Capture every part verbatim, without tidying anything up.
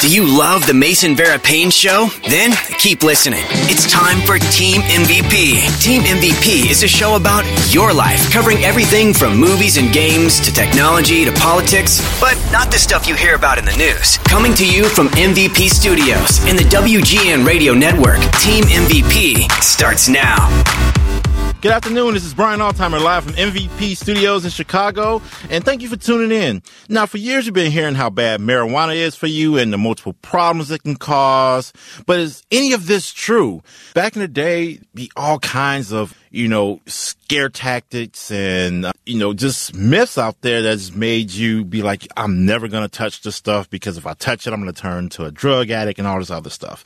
Do you love the Mason Vera Payne Show? Then keep listening. It's time for Team M V P. Team M V P is a show about your life, covering everything from movies and games to technology to politics, but not the stuff you hear about in the news. Coming to you from M V P Studios in the W G N Radio Network, Team M V P starts now. Good afternoon. This is Brian Altimer live from M V P Studios in Chicago, and thank you for tuning in. Now, for years you've been hearing how bad marijuana is for you and the multiple problems it can cause, but is any of this true? Back in the day, be all kinds of, you know, scare tactics and, uh, you know, just myths out there that's made you be like, I'm never going to touch this stuff because if I touch it, I'm going to turn to a drug addict and all this other stuff.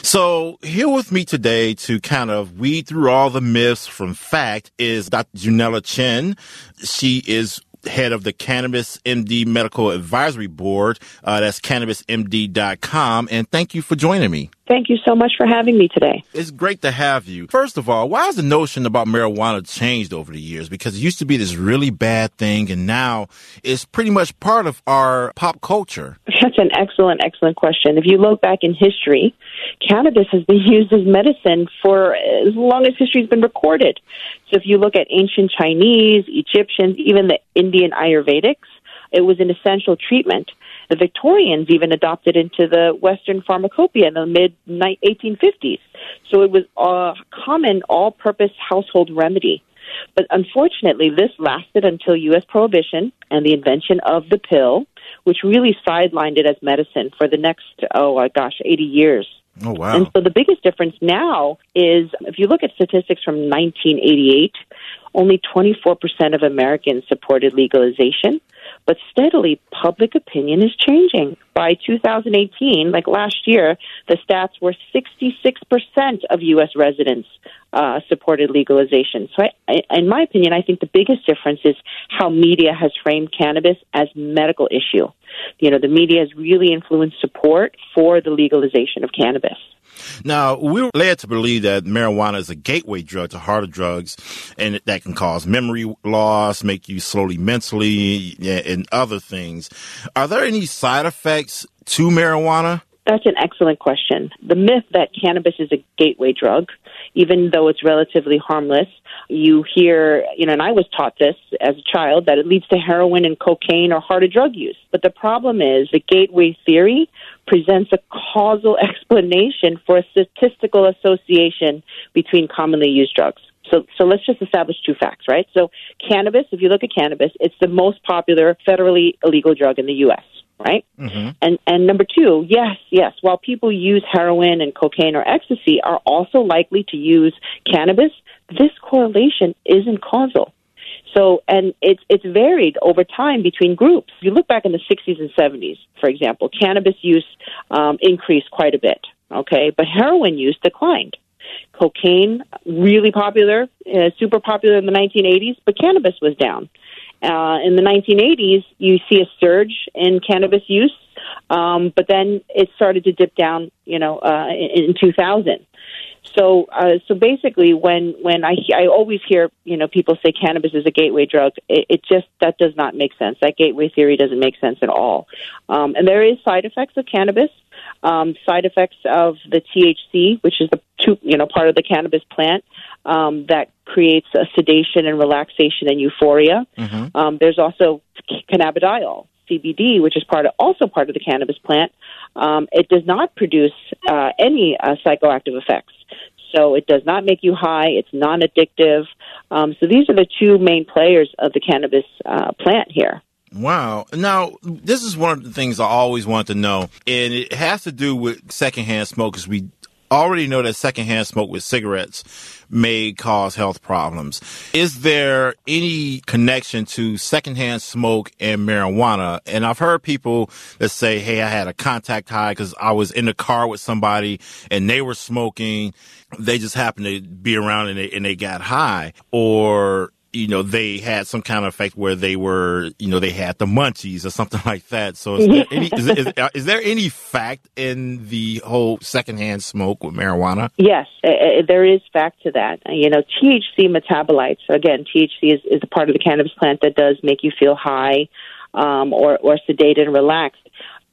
So here with me today to kind of weed through all the myths from fact is Doctor Junella Chen. She is head of the Cannabis M D Medical Advisory Board. Uh, that's cannabis m d dot com. And thank you for joining me. Thank you so much for having me today. It's great to have you. First of all, why has the notion about marijuana changed over the years? Because it used to be this really bad thing, and now it's pretty much part of our pop culture. That's an excellent, excellent question. If you look back in history, cannabis has been used as medicine for as long as history's been recorded. So if you look at ancient Chinese, Egyptians, even the Indian Ayurvedics, it was an essential treatment. The Victorians even adopted into the Western pharmacopoeia in the mid eighteen fifties. So it was a common all-purpose household remedy. But unfortunately, this lasted until U S prohibition and the invention of the pill, which really sidelined it as medicine for the next, oh my gosh, eighty years. Oh, wow. And so the biggest difference now is, if you look at statistics from nineteen eighty-eight, only twenty-four percent of Americans supported legalization. But steadily, public opinion is changing. By two thousand eighteen, like last year, the stats were sixty-six percent of U S residents uh, supported legalization. So I, I, in my opinion, I think the biggest difference is how media has framed cannabis as a medical issue. You know, the media has really influenced support for the legalization of cannabis. Now, we're led to believe that marijuana is a gateway drug to harder drugs, and that can cause memory loss, make you slowly mentally, and other things. Are there any side effects to marijuana? That's an excellent question. The myth that cannabis is a gateway drug, even though it's relatively harmless, you hear, you know, and I was taught this as a child, that it leads to heroin and cocaine or harder drug use. But the problem is the gateway theory presents a causal explanation for a statistical association between commonly used drugs. So, so let's just establish two facts, right? So cannabis, if you look at cannabis, it's the most popular federally illegal drug in the U S, right? Mm-hmm. And and number two, yes, yes, while people use heroin and cocaine or ecstasy are also likely to use cannabis, this correlation isn't causal. So, and it's it's varied over time between groups. If you look back in the sixties and seventies, for example, cannabis use um, increased quite a bit, okay? But heroin use declined. Cocaine, really popular, uh, super popular in the nineteen eighties, but cannabis was down. Uh, in the nineteen eighties, you see a surge in cannabis use, um, but then it started to dip down, you know, uh, in, in two thousand. So, uh, so basically, when when I I always hear, you know, people say cannabis is a gateway drug, it, it just that does not make sense. That gateway theory doesn't make sense at all. Um, and there is side effects of cannabis, um, side effects of the T H C, which is the two, you know, part of the cannabis plant um, that creates a sedation and relaxation and euphoria. Mm-hmm. Um, there's also cannabidiol, C B D, which is part of, also part of the cannabis plant. Um, it does not produce uh, any uh, psychoactive effects. So it does not make you high. It's non-addictive. Um, so these are the two main players of the cannabis uh, plant here. Wow. Now, this is one of the things I always wanted to know, and it has to do with secondhand smoke, because we already know that secondhand smoke with cigarettes may cause health problems. Is there any connection to secondhand smoke and marijuana? And I've heard people that say, hey, I had a contact high because I was in the car with somebody and they were smoking. They just happened to be around and they, and they got high. Or, you know, they had some kind of effect where they were, you know, they had the munchies or something like that. So is there, any, is, is, is there any fact in the whole secondhand smoke with marijuana? Yes, uh, there is fact to that. You know, T H C metabolites, so again, T H C is, is a part of the cannabis plant that does make you feel high um, or, or sedated and relaxed.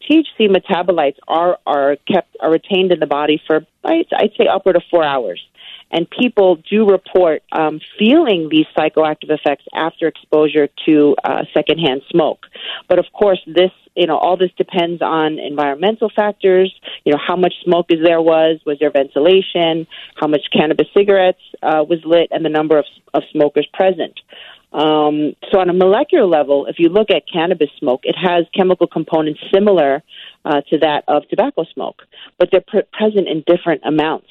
T H C metabolites are are kept are retained in the body for I'd, I'd say upward of four hours. And people do report um, feeling these psychoactive effects after exposure to uh, secondhand smoke. But of course, this, you know, all this depends on environmental factors. You know, how much smoke is there was, was there ventilation, how much cannabis cigarettes uh, was lit, and the number of, of smokers present. Um, so on a molecular level, if you look at cannabis smoke, it has chemical components similar uh, to that of tobacco smoke, but they're pre- present in different amounts.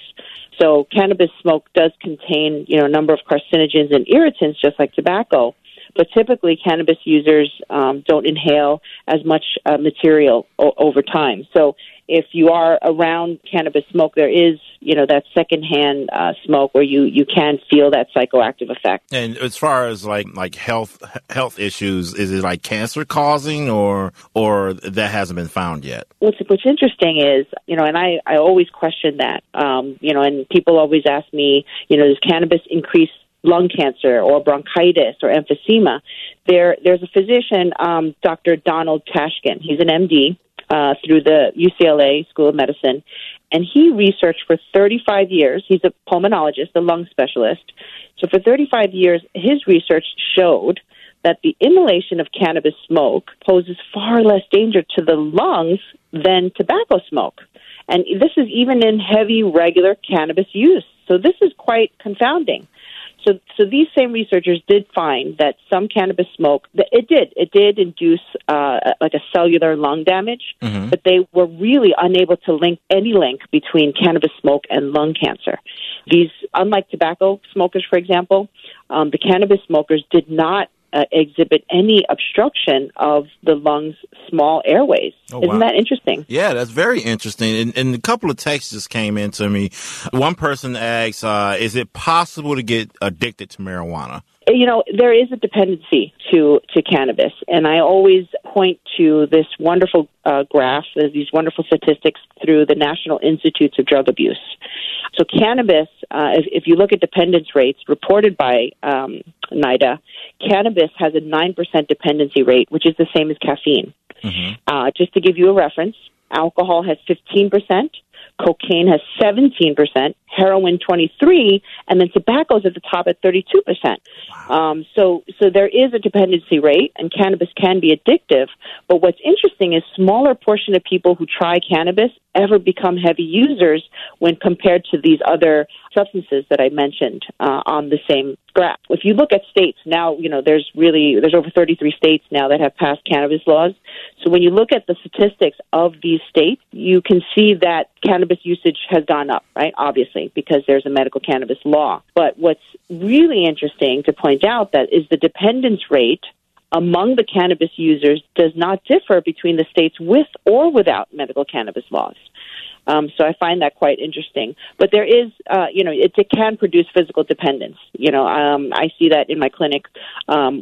So cannabis smoke does contain, you know, a number of carcinogens and irritants, just like tobacco. But typically, cannabis users um, don't inhale as much uh, material o- over time. So if you are around cannabis smoke, there is, you know, that secondhand uh, smoke where you, you can feel that psychoactive effect. And as far as like like health health issues, is it like cancer causing, or or that hasn't been found yet? What's what's interesting is, you know, and I, I always question that, um, you know, and people always ask me, you know, does cannabis increase lung cancer or bronchitis or emphysema? There, there's a physician, um, Doctor Donald Tashkin. He's an M D uh, through the U C L A School of Medicine, and he researched for thirty-five years. He's a pulmonologist, a lung specialist. So for thirty-five years, his research showed that the inhalation of cannabis smoke poses far less danger to the lungs than tobacco smoke. And this is even in heavy, regular cannabis use. So this is quite confounding. So, so these same researchers did find that some cannabis smoke, it did, it did induce uh, like a cellular lung damage, mm-hmm. but they were really unable to link any link between cannabis smoke and lung cancer. These, unlike tobacco smokers, for example, um, the cannabis smokers did not Uh, exhibit any obstruction of the lungs' small airways. Oh, Isn't wow. that interesting? Yeah, that's very interesting. And, and a couple of texts just came in to me. One person asks, uh, is it possible to get addicted to marijuana? You know, there is a dependency to, to cannabis, and I always point to this wonderful uh, graph, these wonderful statistics through the National Institutes of Drug Abuse. So cannabis, uh, if, if you look at dependence rates reported by um, NIDA, cannabis has a nine percent dependency rate, which is the same as caffeine. Mm-hmm. Uh, just to give you a reference, alcohol has fifteen percent, cocaine has seventeen percent, heroin twenty-three percent, and then tobacco's at the top at thirty-two percent. Wow. Um, so, so there is a dependency rate, and cannabis can be addictive. But what's interesting is smaller portion of people who try cannabis ever become heavy users when compared to these other substances that I mentioned uh, on the same graph. If you look at states now, you know, there's really, there's over thirty-three states now that have passed cannabis laws. So when you look at the statistics of these states, you can see that cannabis usage has gone up, right? Obviously, because there's a medical cannabis law. But what's really interesting to point out that is the dependence rate among the cannabis users does not differ between the states with or without medical cannabis laws. Um, so I find that quite interesting. But there is, uh, you know, it, it can produce physical dependence. You know, um, I see that in my clinic. Um,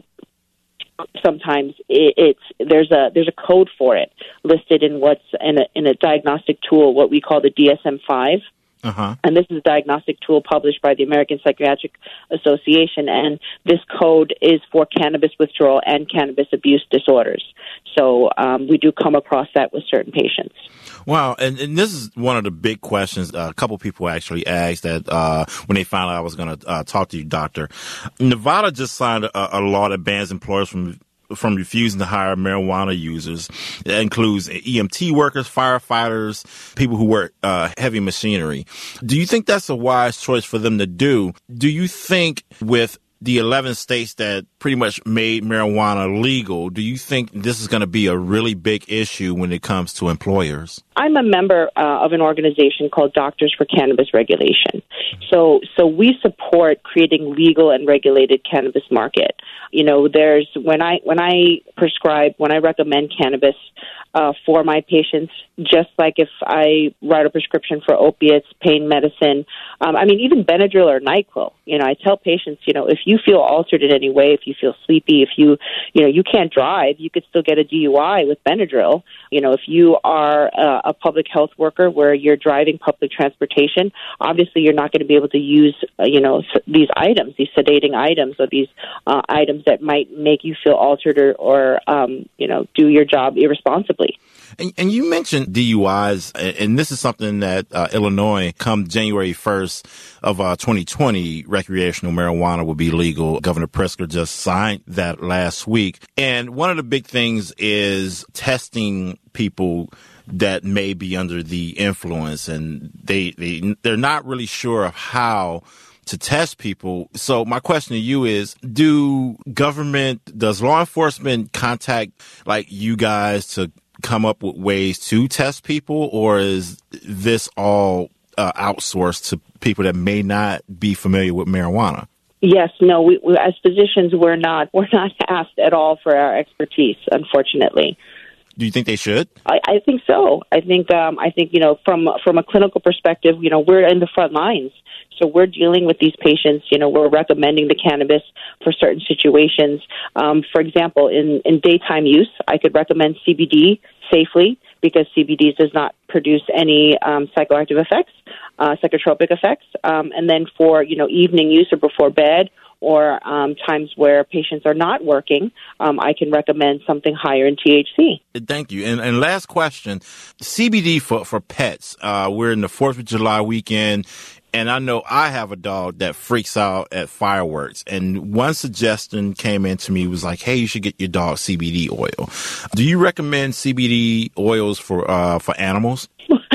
sometimes it, it's there's a there's a code for it listed in what's in a, in a diagnostic tool, what we call the D S M five. Uh-huh. And this is a diagnostic tool published by the American Psychiatric Association, and this code is for cannabis withdrawal and cannabis abuse disorders. So um, we do come across that with certain patients. Wow, and, and this is one of the big questions uh, a couple people actually asked that uh, when they found out I was going to uh, talk to you, Doctor. Nevada just signed a, a law that bans employers from from refusing to hire marijuana users. That includes E M T workers, firefighters, people who work uh, heavy machinery. Do you think that's a wise choice for them to do? Do you think with the eleven states that pretty much made marijuana legal, do you think this is going to be a really big issue when it comes to employers? I'm a member uh, of an organization called Doctors for Cannabis Regulation. So, so we support creating legal and regulated cannabis market. You know, there's when I when I prescribe, when I recommend cannabis uh, for my patients, just like if I write a prescription for opiates, pain medicine, um, I mean, even Benadryl or NyQuil. You know, I tell patients, you know, if you feel altered in any way, if you feel sleepy, if you, you know, you can't drive, you could still get a D U I with Benadryl. You know, if you are a, a public health worker where you're driving public transportation, obviously you're not going to be able to use, uh, you know, these items, these sedating items, or these uh, items that might make you feel altered or, or um, you know, do your job irresponsibly. And, and you mentioned D U Is, and this is something that uh, Illinois, come January first of uh, twenty twenty, recreational marijuana will be legal. Governor Pritzker just signed that last week. And one of the big things is testing people that may be under the influence, and they, they they're not really sure of how to test people. So my question to you is, do government, does law enforcement contact like you guys to come up with ways to test people, or is this all uh, outsourced to people that may not be familiar with marijuana? Yes, no, we, we, as physicians, we're not we're not asked at all for our expertise, unfortunately. Do you think they should? I, I think so. I think um, I think you know, from from a clinical perspective, you know, we're in the front lines. So we're dealing with these patients. You know, we're recommending the cannabis for certain situations. Um, for example, in, in daytime use, I could recommend C B D safely because C B D does not produce any um, psychoactive effects, uh, psychotropic effects. Um, and then for, you know, evening use or before bed, or um, times where patients are not working, um, I can recommend something higher in T H C. Thank you. And, and last question, C B D for, for pets. Uh, we're in the fourth of July weekend, and I know I have a dog that freaks out at fireworks. And one suggestion came in to me was like, hey, you should get your dog C B D oil. Do you recommend C B D oils for uh, for animals?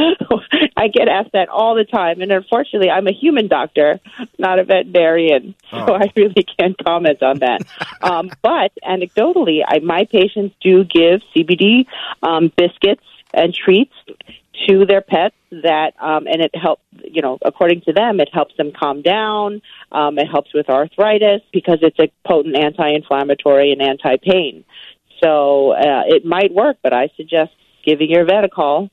I get asked that all the time, and unfortunately, I'm a human doctor, not a veterinarian, so oh. I really can't comment on that. um, but anecdotally, I, my patients do give C B D um, biscuits and treats to their pets that, um, and it helps, you know, according to them, it helps them calm down. Um, it helps with arthritis because it's a potent anti-inflammatory and anti-pain. So uh, it might work, but I suggest giving your vet a call.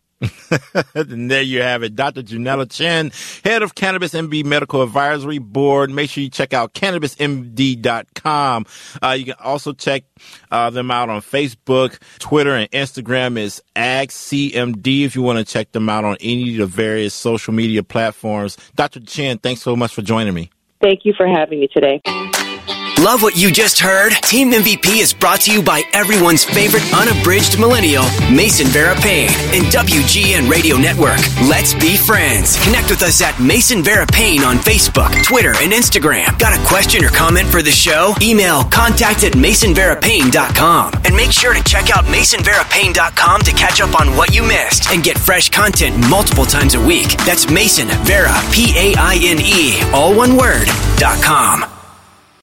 And there you have it. Doctor Junella Chin, head of Cannabis M D Medical Advisory Board. Make sure you check out cannabis m d dot com. Uh, you can also check uh, them out on Facebook, Twitter, and Instagram is A G C M D if you want to check them out on any of the various social media platforms. Doctor Chin, thanks so much for joining me. Thank you for having me today. Love what you just heard? Team M V P is brought to you by everyone's favorite unabridged millennial, Mason Vera Payne, and W G N Radio Network. Let's be friends. Connect with us at Mason Vera Payne on Facebook, Twitter, and Instagram. Got a question or comment for the show? Email contact at mason vera payne dot com. And make sure to check out mason vera payne dot com to catch up on what you missed and get fresh content multiple times a week. That's Mason Vera, P A I N E, all one word, dot com.